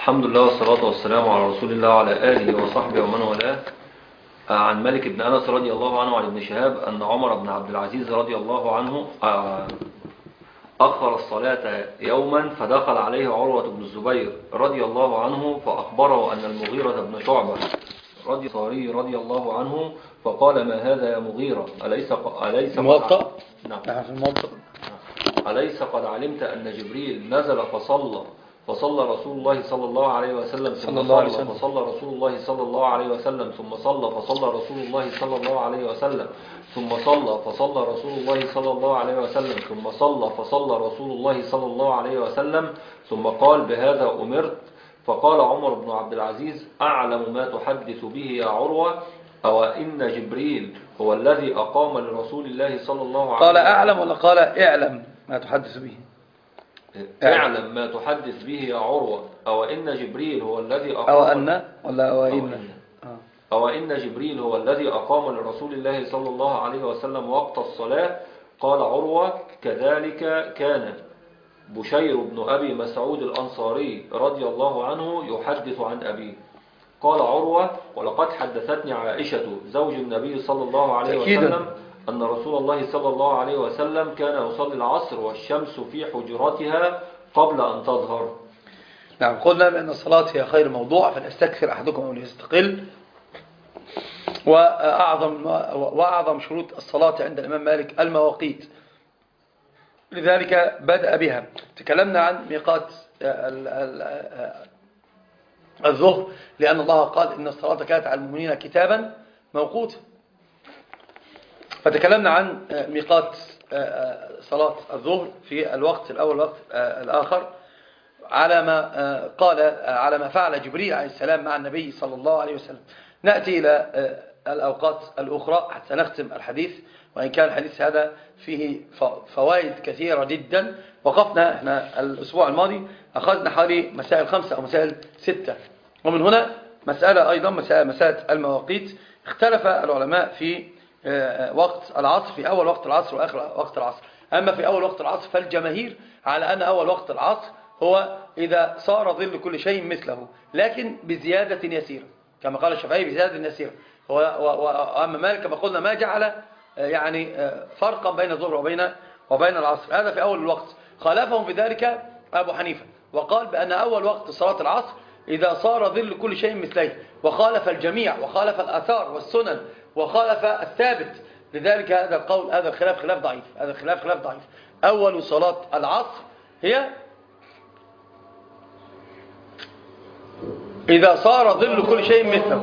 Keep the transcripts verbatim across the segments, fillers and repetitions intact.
الحمد لله والصلاة والسلام على رسول الله وعلى آله وصحبه ومن والاه. عن مالك بن أنس رضي الله عنه وعن ابن شهاب أن عمر بن عبد العزيز رضي الله عنه أخر الصلاة يوما فدخل عليه عروة بن الزبير رضي الله عنه فأخبره أن المغيرة بن شعبة رضي صاري رضي الله عنه فقال: ما هذا يا مغيرة؟ أليس أليس الموطأ؟ نعم. في الموطأ. أليس قد علمت أن جبريل نزل فصلى فصلى رسول الله صلى الله عليه وسلم ثم صلى فصلى رسول الله صلى الله عليه وسلم ثم صلى فصلى رسول الله صلى الله عليه وسلم ثم صلى فصلى رسول الله صلى الله عليه وسلم ثم صلى فصلى رسول الله صلى الله عليه وسلم ثم قال: بهذا أمرت. فقال عمر بن عبد العزيز: أعلم ما تحدث به يا عروة، أو إن جبريل هو الذي أقام لرسول الله صلى الله عليه وسلم. قال أعلم ولا قال اعلم ما تحدث به؟ اعلم ما تحدث به يا عروة، أو إن جبريل هو الذي أقام أو أن ولا أو إن أو إن جبريل هو الذي أقام لرسول الله صلى الله عليه وسلم وقت الصلاة. قال عروة: كذلك كان بشير بن أبي مسعود الأنصاري رضي الله عنه يحدث عن أبيه. قال عروة: ولقد حدثتني عائشة زوج النبي صلى الله عليه وسلم أن رسول الله صلى الله عليه وسلم كان يصلي العصر والشمس في حجرتها قبل أن تظهر. نعم، قلنا بأن الصلاة هي خير موضوع، فليستكثر أحدكم أو ليستقل. وأعظم, وأعظم شروط الصلاة عند الإمام مالك المواقيت، لذلك بدأ بها. تكلمنا عن ميقات الظهر لأن الله قال إن الصلاة كانت على المؤمنين كتابا موقوتا، فتكلمنا عن ميقات صلاة الظهر في الوقت الأول والوقت الآخر على ما قال على ما فعل جبريل عليه السلام مع النبي صلى الله عليه وسلم. نأتي إلى الأوقات الأخرى حتى نختم الحديث، وإن كان الحديث هذا فيه فوائد كثيرة جدا. وقفنا احنا الأسبوع الماضي أخذنا حوالي مسائل خمسة أو مسائل ستة، ومن هنا مسألة أيضا مسألة المواقيت. اختلف العلماء في وقت العصر، في أول وقت العصر وآخر وقت العصر. أما في أول وقت العصر فالجماهير على أن أول وقت العصر هو إذا صار ظل كل شيء مثله، لكن بزيادة يسيرة، كما قال الشافعي بزيادة يسيرة. وأما مالك كما قلنا ما جعل يعني فرقا بين الظهر وبين وبين العصر، هذا في أول الوقت. خالفهم في ذلك أبو حنيفة، وقال بأن أول وقت صلاة العصر إذا صار ظل كل شيء مثله، وخالف الجميع وخالف الآثار والسنن وخالف الثابت. لذلك هذا القول هذا الخلاف خلاف ضعيف، هذا الخلاف خلاف ضعيف. أول صلاة العصر هي إذا صار ظل كل شيء مثله،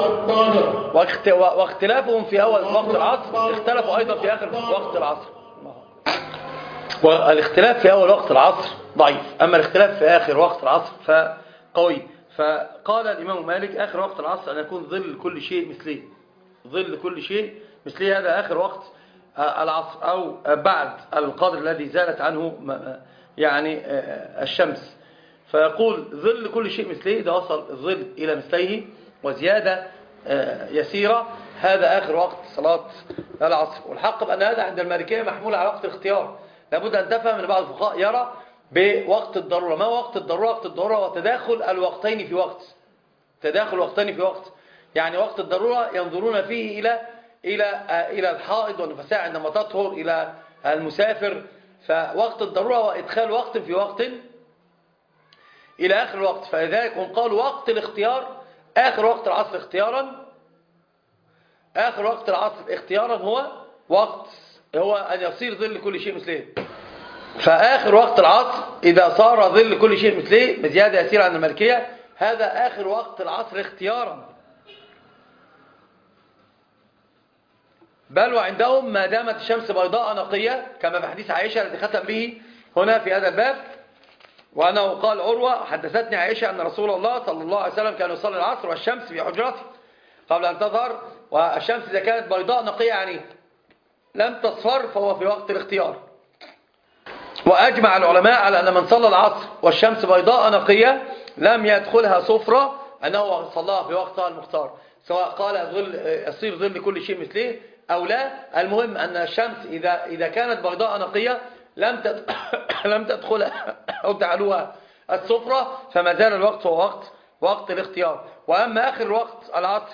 واختلافهم في أول وقت العصر اختلفوا أيضا في آخر وقت العصر. والاختلاف في أول وقت العصر ضعيف، أما الاختلاف في آخر وقت العصر فقوي. فقال الإمام مالك آخر وقت العصر أن يكون ظل كل شيء مثله، ظل كل شيء مثله، هذا آخر وقت العصر، أو بعد القدر الذي زالت عنه يعني الشمس. فيقول ظل كل شيء مثله إذا وصل الظل إلى مثله وزيادة يسيرة، هذا آخر وقت صلاة العصر. والحق بأن هذا عند المالكية محمول على وقت الاختيار. لابد أن تفهم أن بعض الفقهاء يرى بوقت الضرورة. ما وقت الضرورة؟ وقت الضرورة هو تداخل الوقتين في وقت، تداخل الوقتين في وقت. يعني وقت الضرورة ينظرون فيه إلى إلى إلى الحائض والنفساء عندما تطهر، إلى المسافر. فوقت الضرورة هو إدخال وقت في وقت إلى آخر الوقت. فلذلك هم قالوا وقت الاختيار آخر وقت العصر اختيارا، آخر وقت العصر اختيارا هو وقت هو أن يصير ظل كل شيء مثله. فآخر وقت العصر إذا صار ظل كل شيء مثله بزيادة يسيرة عن المالكية، هذا آخر وقت العصر اختيارا. بل وعندهم ما دامت الشمس بيضاء نقية، كما في حديث عائشة الذي ختم به هنا في هذا الباب. وأنه قال عروة: حدثتني عائشة أن رسول الله صلى الله عليه وسلم كان يصلي العصر والشمس في حجرته قبل أن تظهر. والشمس إذا كانت بيضاء نقية يعني لم تصفر فهو في وقت الاختيار. وأجمع العلماء على أن من صلى العصر والشمس بيضاء نقية لم يدخلها صفرة أنه صلاها في وقتها المختار، سواء قال ظل يصير ظل كل شيء مثله أو لا. المهم أن الشمس إذا إذا كانت بيضاء نقية لم لم تدخلها أو جعلوها السفرة فما زال الوقت هو وقت وقت الاختيار. وأما آخر وقت العصر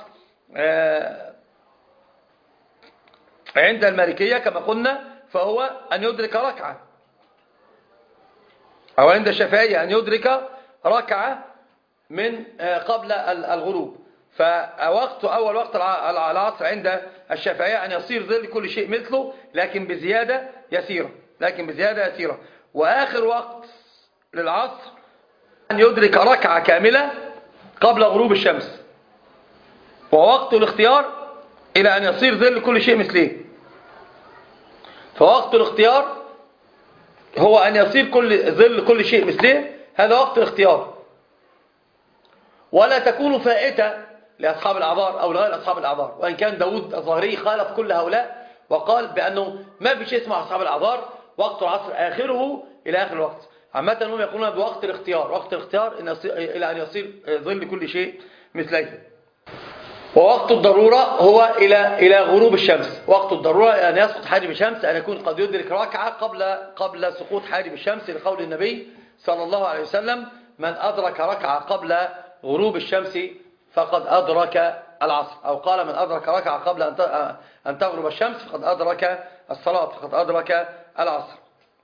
عند المالكية كما قلنا فهو أن يدرك ركعة، أو عند الشافعية أن يدرك ركعة من قبل الغروب. فوقت أول وقت العصر عند الشافعية أن يصير ظل كل شيء مثله لكن بزيادة يسيرة لكن بزيادة يسيرة وآخر وقت للعصر أن يدرك ركعة كاملة قبل غروب الشمس، ووقت الاختيار إلى أن يصير ظل كل شيء مثله. فوقت الاختيار هو أن يصير كل ظل كل شيء مثله، هذا وقت الاختيار. ولا تكون فائتة لأصحاب الأعذار أو لغير أصحاب الأعذار، وإن كان داود الظاهري خالف كل هؤلاء وقال بأنه ما في شيء اسمه أصحاب الأعذار، وقت العصر آخره إلى آخر الوقت. عامة هم يقولون بوقت الاختيار، وقت الاختيار إلى أن يصير ظل كل شيء مثله. ووقت الضرورة هو إلى إلى غروب الشمس. وقت الضرورة أن يسقط حاجب الشمس، أن يكون قد يدرك ركعة قبل قبل سقوط حاجب الشمس، لقول النبي صلى الله عليه وسلم: من أدرك ركعة قبل غروب الشمس فقد أدرك العصر، أو قال: من أدرك ركعة قبل أن تغرب الشمس فقد أدرك الصلاة، فقد أدرك العصر.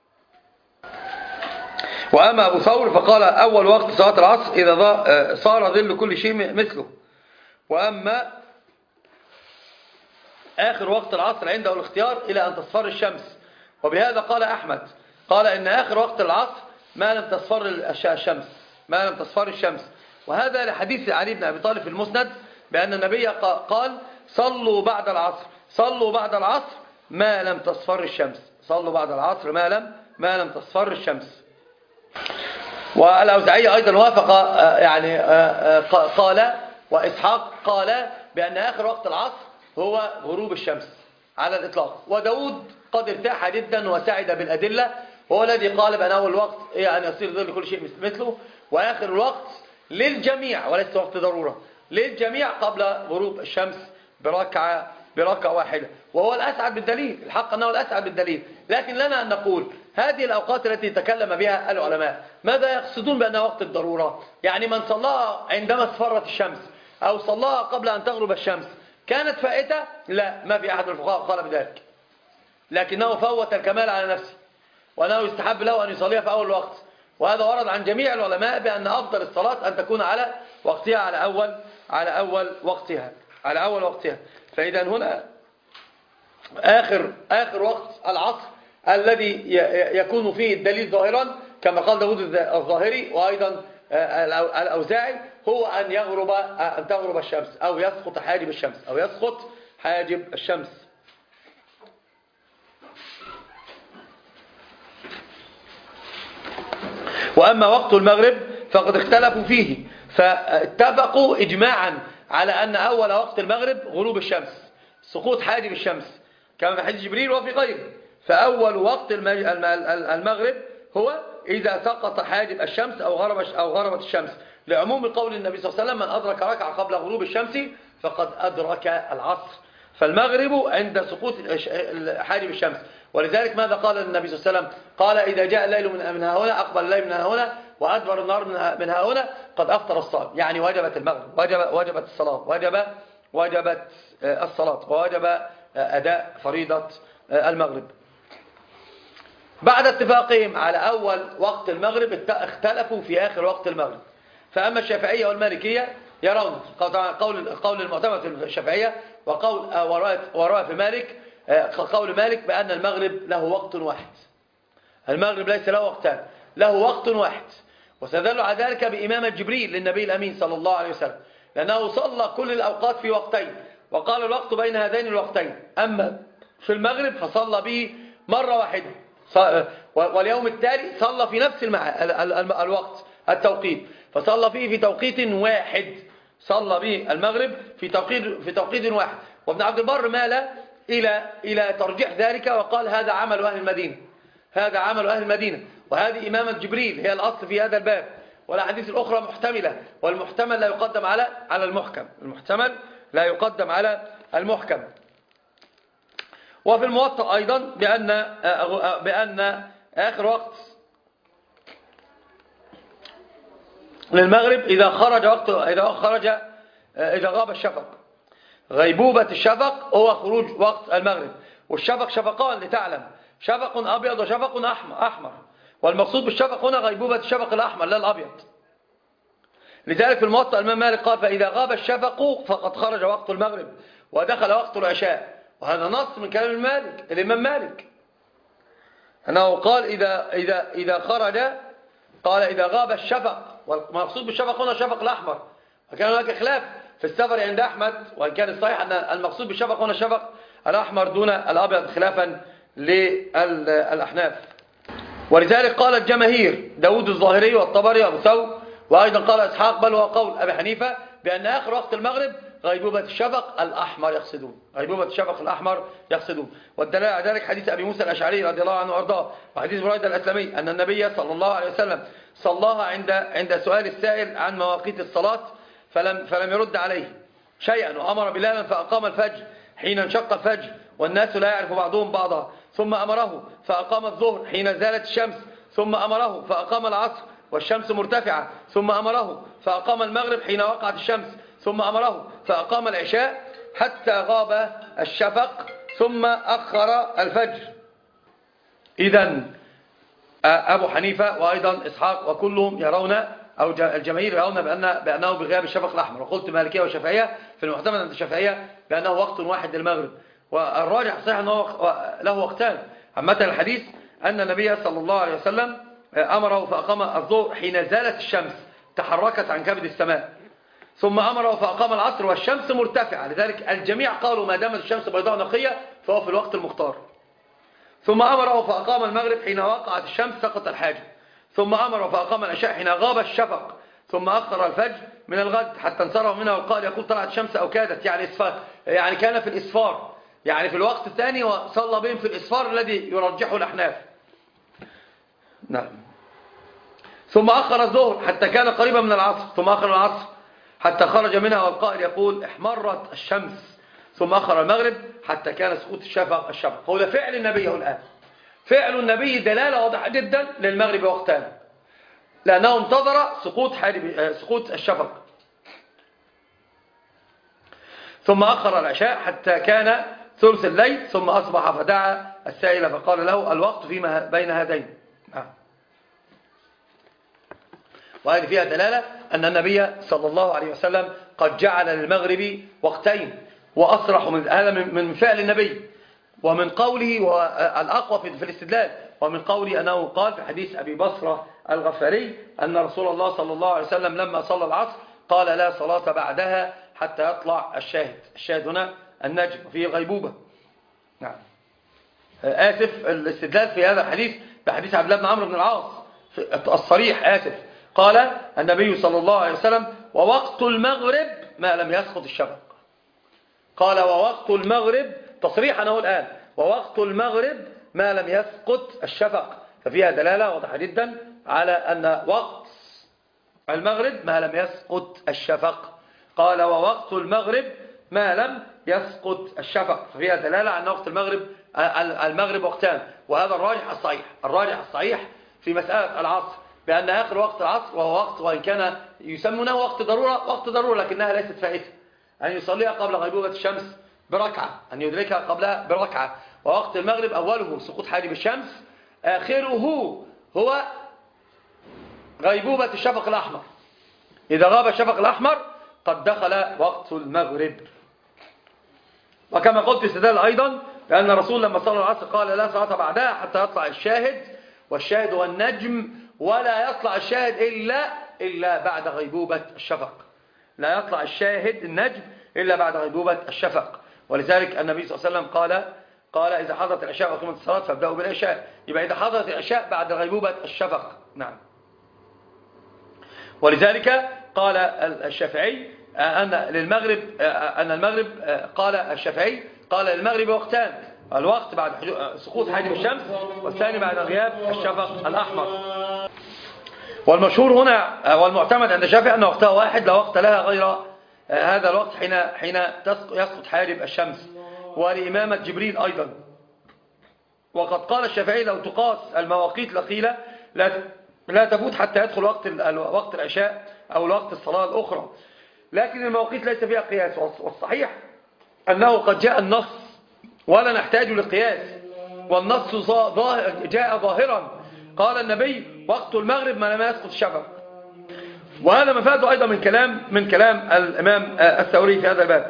وأما أبو ثور فقال: أول وقت صلاة العصر إذا صار ظل كل شيء مثله. وأما آخر وقت العصر عنده الاختيار إلى أن تصفر الشمس. وبهذا قال أحمد، قال إن آخر وقت العصر ما لم تصفر الشمس ما لم تصفر الشمس وهذا لحديث علي بن أبي طالب في المسند بأن النبي قال: صلوا بعد العصر صلوا بعد العصر ما لم تصفر الشمس صلوا بعد العصر ما لم ما لم تصفر الشمس. والأوزاعي أيضا وافق، يعني قال، وإسحاق قال بأن آخر وقت العصر هو غروب الشمس على الإطلاق. وداود قد ارتاح جدا وسعد بالأدلة، وهو الذي قال بأن أول وقت هي أن يصير ظل كل شيء مثله، وآخر الوقت للجميع وليس وقت ضرورة، للجميع قبل غروب الشمس بركعة بركعة واحدة، وهو الأسعد بالدليل. الحق أنه الأسعد بالدليل، لكن لنا أن نقول هذه الأوقات التي تكلم بها العلماء ماذا يقصدون بأنها وقت الضرورة؟ يعني من صلاها عندما اصفرت الشمس أو صلاها قبل أن تغرب الشمس كانت فائتة؟ لا، ما في أحد الفقهاء قال بذلك، لكنه فوت الكمال على نفسه، وأنه يستحب له أن يصليها في أول الوقت. وهذا ورد عن جميع العلماء بأن أفضل الصلاة أن تكون على وقتها، على أول على أول وقتها على أول وقتها. فإذا هنا آخر آخر وقت العصر الذي يكون فيه الدليل ظاهرا كما قال داود الظاهري وأيضا الأوزاعي هو أن يغرب أن تغرب الشمس أو يسقط حاجب الشمس أو يسقط حاجب الشمس. وأما وقت المغرب فقد اختلفوا فيه، فاتفقوا إجماعا على أن أول وقت المغرب غروب الشمس، سقوط حاجب الشمس كما في حديث جبريل وفي غيره. فأول وقت المغرب هو إذا سقط حاجب الشمس أو غرب أو غربت الشمس، لعموم قول النبي صلى الله عليه وسلم: من أدرك ركعة قبل غروب الشمس فقد أدرك العصر. فالمغرب عند سقوط حاجب الشمس. ولذلك ماذا قال النبي صلى الله عليه وسلم؟ قال: إذا جاء الليل من ها هنا، أقبل الليل من ها هنا، وأدبر النهار من ها هنا، قد أفطر الصائم. يعني وجبت المغرب، وجب وجبت الصلاة، وجب وجبت الصلاة، ووجب أداء فريضة المغرب. بعد اتفاقهم على أول وقت المغرب اختلفوا في آخر وقت المغرب. فأما الشافعية والمالكية يرون قول قول المعتمد في الشافعية وقول وراء في مالك قول مالك بأن المغرب له وقت واحد. المغرب ليس له وقتان، له وقت واحد. وسدل على ذلك بإمامة جبريل للنبي الأمين صلى الله عليه وسلم، لأنه صلى كل الأوقات في وقتين وقال الوقت بين هذين الوقتين. أما في المغرب فصلى به مرة واحدة، واليوم التالي صلى في نفس الوقت التوقيت، فصلى فيه في توقيت واحد، صلى به المغرب في توقيت في توقيت واحد. وابن عبد البر مال إلى إلى ترجيح ذلك وقال: هذا عمل أهل المدينة هذا عمل أهل المدينة وهذه إمامة جبريل هي الأصل في هذا الباب. والأحاديث الأخرى محتملة، والمحتمل لا يقدم على على المحكم المحتمل لا يقدم على المحكم. وفي الموطأ أيضا بأن بأن آخر وقت للمغرب إذا خرج وقت إذا خرج إذا غاب الشفق. غيبوبة الشفق هو خروج وقت المغرب، والشفق شفقان لتعلم، شفق أبيض وشفق أحمر، والمقصود بالشفق هنا غيبوبة الشفق الأحمر لا الأبيض. لذلك في الموطأ الإمام مالك قال فإذا غاب الشفق فقد خرج وقت المغرب ودخل وقت العشاء، وهذا نص من كلام المالك الإمام مالك أنه قال إذا, إذا, إذا خرج، قال إذا غاب الشفق، والمقصود بالشفق هنا الشفق الأحمر. وكان هناك خلاف في السفر عند أحمد، وإن كان الصحيح أن المقصود بالشفق هنا الشفق الأحمر دون الأبيض خلافا للأحناف. ولذلك قال الجماهير داود الظاهري والطبري وابو ثور، وأيضا قال إسحاق بل هو قول أبي حنيفة بأن آخر وقت المغرب غيبوبة الشفق الأحمر يقصدون، غيبوبة الشفق الأحمر يقصدون. والدليل على ذلك حديث أبي موسى الأشعري رضي الله عنه وأرضاه، وحديث بريدة الأسلمي أن النبي صلى الله عليه وسلم صلاها عند عند سؤال السائل عن مواقيت الصلاة فلم فلم يرد عليه شيئا، وأمر بلالا فأقام الفجر حين انشق الفجر والناس لا يعرف بعضهم بعضا، ثم أمره فأقام الظهر حين زالت الشمس، ثم أمره فأقام العصر والشمس مرتفعة، ثم أمره فأقام المغرب حين وقعت الشمس، ثم أمره فأقام العشاء حتى غاب الشفق، ثم أخر الفجر. إذن أبو حنيفة وأيضا إسحاق وكلهم يرون، أو الجماهير يرون بأن بأنه بغياب الشفق الأحمر. وقلت مالكية وشافعية في المعتمد عند الشافعية بأنه وقت واحد للمغرب، والراجح صحيح أنه له وقتان. عامة الحديث أن النبي صلى الله عليه وسلم أمره فأقام الظهر حين زالت الشمس تحركت عن كبد السماء، ثم أمره فأقام العصر والشمس مرتفعة. لذلك الجميع قالوا ما دامت الشمس بيضاء نقية فهو في الوقت المختار. ثم أمره فأقام المغرب حين وقعت الشمس سقط الحاجب، ثم أمره فأقام العشاء حين غاب الشفق، ثم أخر الفجر من الغد حتى انصرف منها وقال يقول طلعت الشمس أو كادت، يعني إسفار، يعني كان في الإسفار، يعني في الوقت الثاني، وصلى بهم في الإسفار الذي يرجحه الأحناف. نعم. ثم أخر الظهر حتى كان قريبا من العصر، ثم أخر العصر حتى خرج منها والقائل يقول احمرت الشمس، ثم أخر المغرب حتى كان سقوط الشفق الشفق. هو ده فعل النبي الآن، فعل النبي دلالة واضحة جدا للمغرب وقتان، لأنه انتظر سقوط حارب سقوط الشفق. ثم أخر العشاء حتى كان ثلث الليل، ثم أصبح فدعا السائل فقال له الوقت فيما بين هذين. وهذه فيها دلالة أن النبي صلى الله عليه وسلم قد جعل للمغرب وقتين، وأصرح من هذا من فعل النبي ومن قوله والأقوى في الاستدلال، ومن قوله أنه قال في حديث أبي بصرة الغفاري أن رسول الله صلى الله عليه وسلم لما صلى العصر قال لا صلاة بعدها حتى يطلع الشاهد. الشاهد هنا النجم وفيه الغيبوبة. نعم. آسف الاستدلال في هذا الحديث بحديث عبد الله بن عمرو بن العاص الصريح، آسف قال النبي صلى الله عليه وسلم ووقت المغرب ما لم يسقط الشفق. قال ووقت المغرب تصريحا هو الآن، ووقت المغرب ما لم يسقط الشفق، ففيها دلالة واضحة جدا على أن وقت المغرب ما لم يسقط الشفق. قال ووقت المغرب ما لم يسقط الشفق، ففيها دلالة على أن وقت المغرب المغرب وقتان. وهذا الراجح الصحيح، الراجح الصحيح في مسألة العصر بأن آخر وقت العصر وهو وقت، وإن كان يسمونه وقت ضرورة، وقت ضرورة لكنها ليست فائتة، أن يصليها قبل غيبوبة الشمس بركعة، أن يدركها قبلها بركعة. ووقت المغرب أوله سقوط حاجب الشمس، آخره هو غيبوبة الشفق الأحمر. إذا غاب الشفق الأحمر قد دخل وقت المغرب. وكما قلت استدلال أيضا لأن الرسول لما صلى العصر قال لا صلاة بعدها حتى يطلع الشاهد، والشاهد هو النجم، ولا يطلع الشاهد إلا إلا بعد غيبوبة الشفق. لا يطلع الشاهد النجم إلا بعد غيبوبة الشفق. ولذلك النبي صلى الله عليه وسلم قال قال إذا حضرت العشاء وقيمت الصلاة فابدأوا بالعشاء، يبقى إذا حضرت العشاء بعد غيبوبة الشفق. نعم. ولذلك قال الشافعي أن للمغرب أن المغرب قال الشافعي قال للمغرب وقتان، الوقت بعد سقوط حاجب الشمس، والثاني بعد غياب الشفق الأحمر. والمشهور هنا والمعتمد عند الشافعي أن وقتها واحد لا وقت لها غير هذا الوقت حين حين يسقط حاجب الشمس، ولإمامة جبريل أيضا. وقد قال الشافعي لو تقاس المواقيت لقيل لا لا تفوت حتى يدخل وقت وقت العشاء أو لوقت الصلاة الأخرى. لكن المواقيت ليس فيها قياس، والصحيح أنه قد جاء النص ولا نحتاج لقياس، والنص جاء ظاهرا. قال النبي وقت المغرب ما لم يسقط الشفق. وهذا مفاده أيضا من كلام من كلام الإمام الثوري في هذا الباب.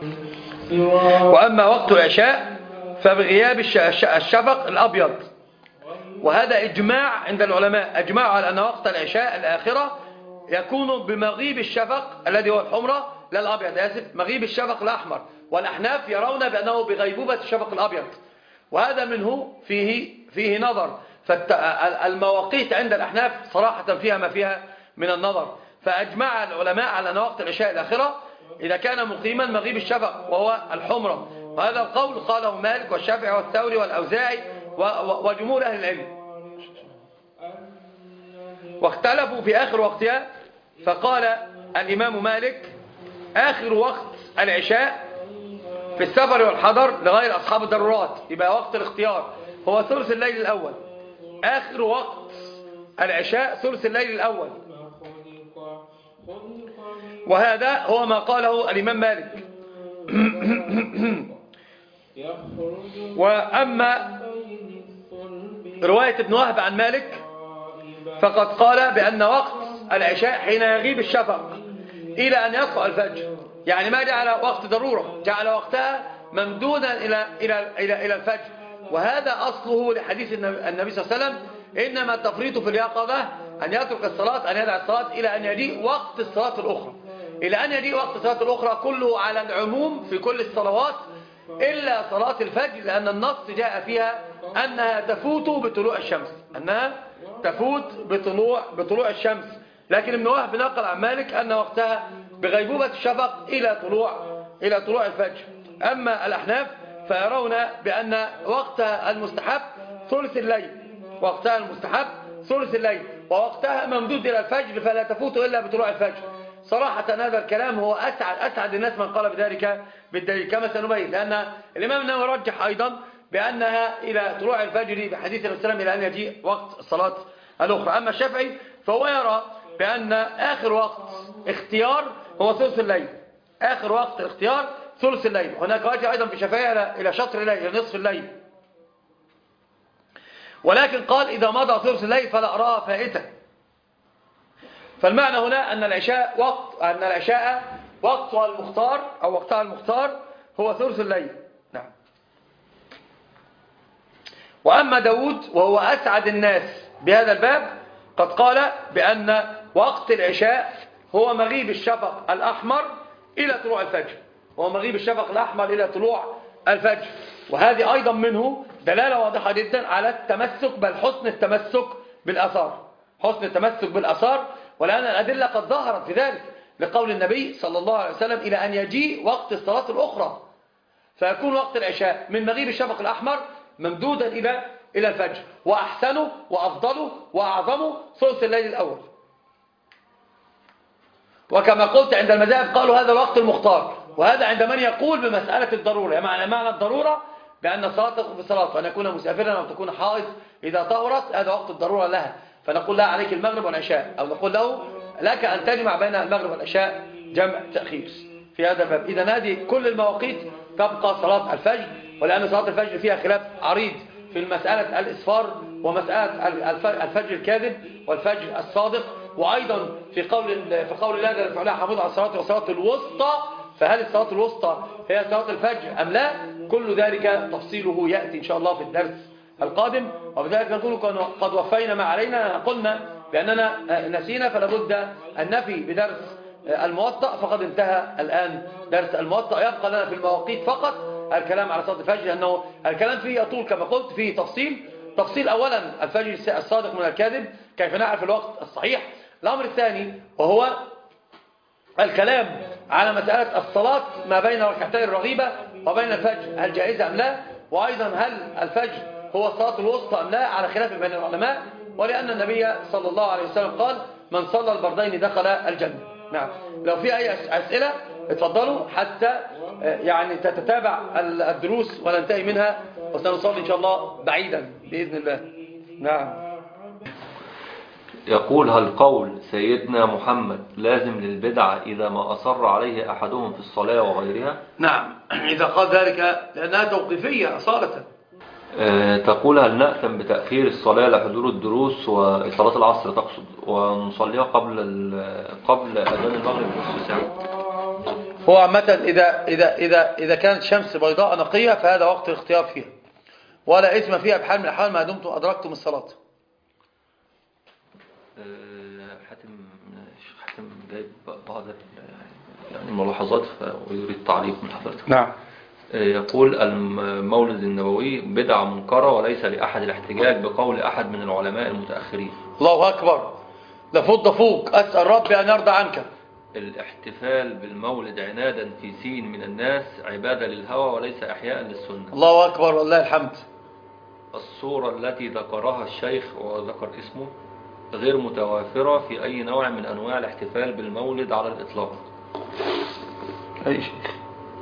وأما وقت العشاء فبغياب الشفق الأبيض، وهذا إجماع عند العلماء، أجمعوا على أن وقت العشاء الآخرة يكون بمغيب الشفق الذي هو الحمرة، لا الأبيض، آسف، مغيب الشفق الأحمر. والأحناف يرون بأنه بغيبوبة الشفق الأبيض، وهذا منه فيه فيه نظر. فالمواقيت عند الأحناف صراحة فيها ما فيها من النظر. فأجمع العلماء على أن وقت العشاء الآخرة إذا كان مقيما مغيب الشفق وهو الحمرة. وهذا القول قاله مالك والشافعي والثوري والأوزاعي وجمهور أهل العلم. واختلفوا في آخر وقتها، فقال الإمام مالك آخر وقت العشاء في السفر والحضر لغير أصحاب الضرورات، يبقى وقت الاختيار هو ثلث الليل الأول. آخر وقت العشاء ثلث الليل الأول، وهذا هو ما قاله الإمام مالك. وأما رواية ابن وهب عن مالك فقد قال بأن وقت العشاء حين يغيب الشفق إلى أن يطلع الفجر، يعني ما جعل وقت ضرورة، جعل وقتها ممدودا إلى, إلى, إلى, إلى الفجر. وهذا أصله لحديث النبي صلى الله عليه وسلم إنما التفريط في اليقظة أن يترك الصلاة، أن يدع الصلاة إلى أن يجيء وقت الصلاة الأخرى، إلى أن يجيء وقت الصلاة الأخرى كله على العموم في كل الصلوات إلا صلاة الفجر، لأن النص جاء فيها أنها تفوت بطلوع الشمس، أنها تفوت بطلوع, بطلوع الشمس. لكن ابن وهب نقل عن مالك أن وقتها بغيبوبة الشفق إلى طلوع, إلى طلوع الفجر. أما الأحناف فيرون بأن وقتها المستحب ثلث الليل، وقتها المستحب ثلث الليل، ووقتها ممدود إلى الفجر فلا تفوت إلا بطلوع الفجر. صراحة هذا الكلام هو أسعد, أسعد الناس من قال بذلك بالدليل كما سنبين، لأن الإمام النووي رجح أيضا بأنها إلى طلوع الفجر بحديث النبي صلى الله عليه وسلم إلى أن يجيء وقت الصلاة الأخرى. أما الشافعي فهو يرى بأن آخر وقت اختيار هو ثلث الليل، آخر وقت الاختيار ثلث الليل. هناك وجه أيضا في الشافعي إلى شطر الليل، إلى نصف الليل، ولكن قال إذا مضى ثلث الليل فلا أراها فائتة. فالمعنى هنا أن العشاء وقت أن العشاء وقتها المختار أو وقتها المختار هو ثلث الليل. نعم. وأما داود وهو أسعد الناس بهذا الباب قد قال بأن وقت العشاء هو مغيب الشفق الأحمر إلى طلوع الفجر، هو مغيب الشفق الأحمر إلى طلوع الفجر. وهذه أيضا منه دلالة واضحة جدا على التمسك، بل حسن التمسك بالآثار، حسن التمسك بالآثار، ولأن الأدلة قد ظهرت في ذلك لقول النبي صلى الله عليه وسلم إلى أن يجيء وقت الصلاة الأخرى، فيكون وقت العشاء من مغيب الشفق الأحمر ممدودا إلى إلى الفجر، وأحسنه وأفضله وأعظمه ثلث الليل الأول. وكما قلت عند المذاهب قالوا هذا الوقت المختار، وهذا عند من يقول بمسألة الضرورة، معنى معنى الضرورة بأن الصلاة تدخل في الصلاة، وأن يكون مسافرا أو تكون حائض إذا طهرت هذا وقت الضرورة لها، فنقول لها عليك المغرب والعشاء، أو نقول له لك أن تجمع بين المغرب والعشاء جمع تأخير في هذا الباب. إذا هذه كل المواقيت تبقى صلاة الفجر، ولأن صلاة الفجر فيها خلاف عريض في المسألة الإسفار ومسألة الفجر الكاذب والفجر الصادق، وأيضا في قول في قول الله جل وعلا حافظوا على الصلاة والصلاة الوسطى، فهل الصلاة الوسطى هي صلاة الفجر أم لا؟ كل ذلك تفصيله يأتي إن شاء الله في الدرس القادم. وبذلك نقول قد وفينا ما علينا، قلنا بأننا نسينا فلا بد أن نفي بدرس الموطأ، فقد انتهى الآن درس الموطأ، يبقى لنا في المواقيت فقط الكلام على صلاة الفجر، لأنه الكلام فيه يطول كما قلت، فيه تفصيل تفصيل أولا الفجر الصادق من الكاذب، كيف نعرف الوقت الصحيح. الأمر الثاني وهو الكلام على مسألة الصلاة ما بين ركعتي الرغيبة وبين الفجر، هل جائزة أم لا، وأيضا هل الفجر هو الصلاة الوسطى أم لا، على خلاف بين العلماء، ولأن النبي صلى الله عليه وسلم قال من صلى البردين دخل الجنة. نعم. لو في أي أسئلة اتفضلوا حتى يعني تتتابع الدروس وننتهي منها، وسنصلي إن شاء الله بعيدا بإذن الله. نعم. يقول هل قول سيدنا محمد لازم للبدعة إذا ما أصر عليه أحدهم في الصلاة وغيرها؟ نعم، إذا قال ذلك لأنها توقيفية أصالة. أه تقول هل نأثم بتأخير الصلاة لحضور الدروس وصلاة العصر تقصد ونصليها قبل قبل أذان المغرب بنصف ساعة؟ هو عامة إذا إذا إذا إذا كانت شمس بيضاء نقية فهذا وقت الاختيار فيها، ولا إثم فيها بحال من الأحوال ما دمتم أدركتم الصلاة. حاتم حاتم جايب بعض يعني ملاحظات ويريد تعليق من حضرتك. نعم. يقول المولد النبوي بدعة منكرة وليس لأحد الاحتجاج بقول أحد من العلماء المتأخرين. الله أكبر، لفض فوق، أسأل ربي أن يرضى عنك. الاحتفال بالمولد عنادا في سين من الناس عبادة للهوى وليس إحياء للسنة. الله أكبر والله الحمد. الصورة التي ذكرها الشيخ وذكر اسمه غير متوافرة في أي نوع من أنواع الاحتفال بالمولد على الإطلاق. أي شيخ،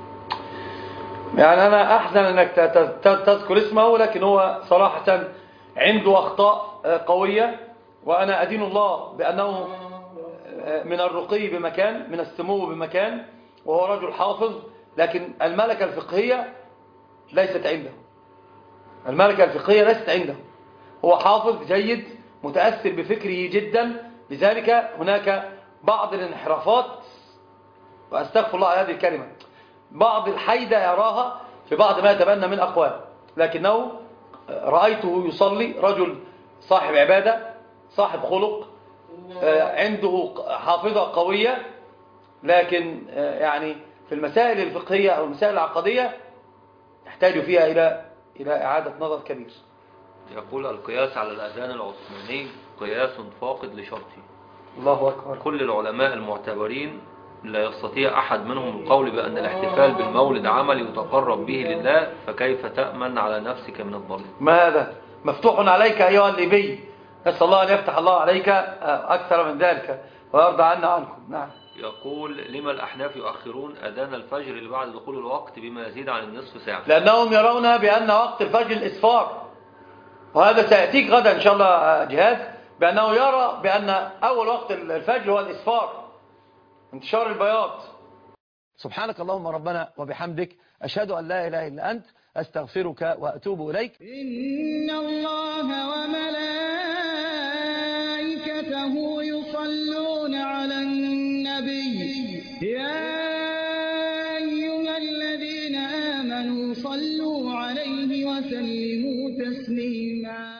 يعني أنا أحزن أنك تذكر اسمه، لكن هو صراحة عنده أخطاء قوية، وأنا أدين الله بأنه من الرقي بمكان، من السمو بمكان، وهو رجل حافظ، لكن الملكة الفقهية ليست عنده. الملكة الفقهية ليست عنده. هو حافظ جيد متأثر بفكره جدا، لذلك هناك بعض الانحرافات، وأستغفر الله على هذه الكلمة، بعض الحيدة يراها في بعض ما يتبنى من أقوال، لكنه رأيته يصلي، رجل صاحب عبادة، صاحب خلق، عنده حافظة قوية، لكن يعني في المسائل الفقهية أو المسائل العقدية يحتاج فيها إلى إلى إعادة نظر كبير. يقول القياس على الأذان العثماني قياس فاقد لشرطه. الله أكبر. كل العلماء المعتبرين لا يستطيع أحد منهم القول بأن الاحتفال بالمولد عمل يتقرب به لله، فكيف تأمن على نفسك من الضلال؟ ما هذا مفتوح عليك أيها الليبي، نسأل الله أن يفتح الله عليك أكثر من ذلك ويرضى عنا عنكم. نعم. يقول لما الأحناف يؤخرون أذان الفجر اللي بعد دخول الوقت بما يزيد عن النصف ساعة؟ لأنهم يرون بأن وقت الفجر الإسفار، وهذا سيأتيك غدا إن شاء الله جهاد، بأنه يرى بأن أول وقت الفجر هو الإسفار، انتشار البياض. سبحانك اللهم ربنا وبحمدك، أشهد أن لا إله إلا أنت، أستغفرك وأتوب إليك. إن الله وملائكته يصلون على النبي، يا أيها الذين آمنوا صلوا عليه وسلموا تسليما.